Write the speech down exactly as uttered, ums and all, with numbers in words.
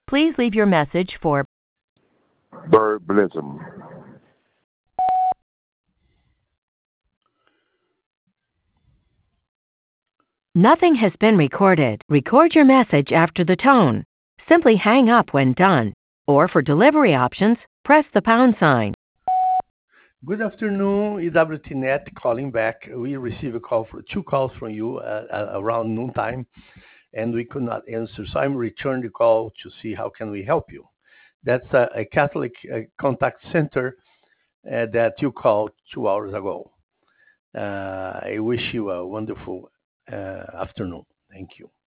Please leave your message for Verbalism. Nothing has been recorded. Record your message after the tone. Simply hang up when done. Or for delivery options, press the pound sign. Good afternoon, E W T net calling back. We received a call for two calls from you uh, uh, around noontime, and we could not answer. So I'm returning the call to see how can we help you. That's a, a Catholic uh, contact center uh, that you called two hours ago. Uh, I wish you a wonderful uh, afternoon. Thank you.